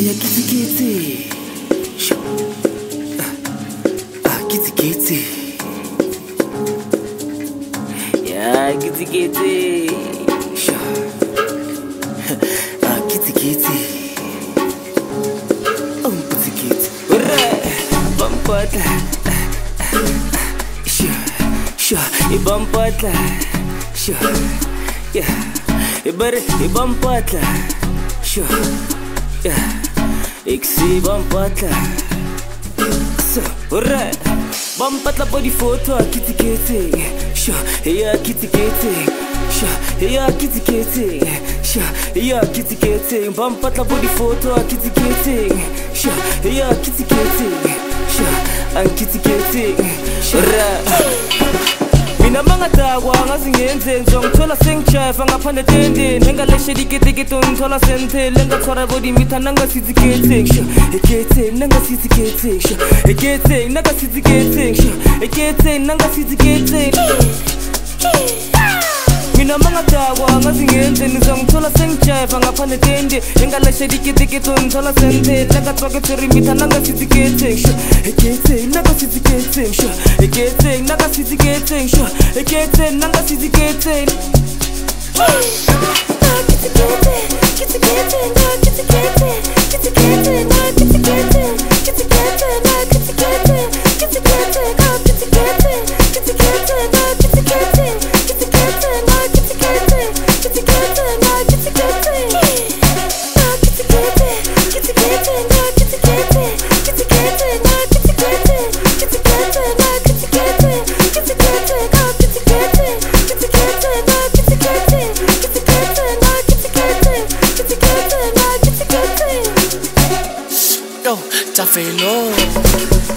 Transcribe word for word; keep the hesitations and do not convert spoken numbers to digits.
kitty kitty. Sure. Ah, kitty kitty. Yeah, kitty kitty. Sure. Ah, kitty kitty. Oh, kitty kitty. Alright. Bumpata. Sure. Sure. Ibumpata. Sure. Yeah. Ibare. Ibumpata. Sure. Yeah. Ik zie Bampatla. So, alright. Bampatla body photo, kitty kitty. Sure, yeah, kitty kitty. Sure, yeah, kitty kitty. Sure, yeah, kitty kitty. Bampatla body photo, kitty kitty. Sure, yeah, kitty kitty. Sure, and kitty kitty. Sure. Mina mangadakwa ngazingenze ngizongithola sengijayiva ngaphande tendeni engaleshela iketekete ngithola sentele engathwara body mitha nangasithi getting sure getting nangasithi getting sure getting nangasithi getting sure getting nangasithi getting Mina mangadakwa ngazingenze ngizongithola sengijayiva ngaphande tendeni engaleshela iketekete ngithola sentele engathwara body mitha nangasithi getting sure getting nangasithi getting sure getting nangasithi getting sure getting nangasithi getting Tafelo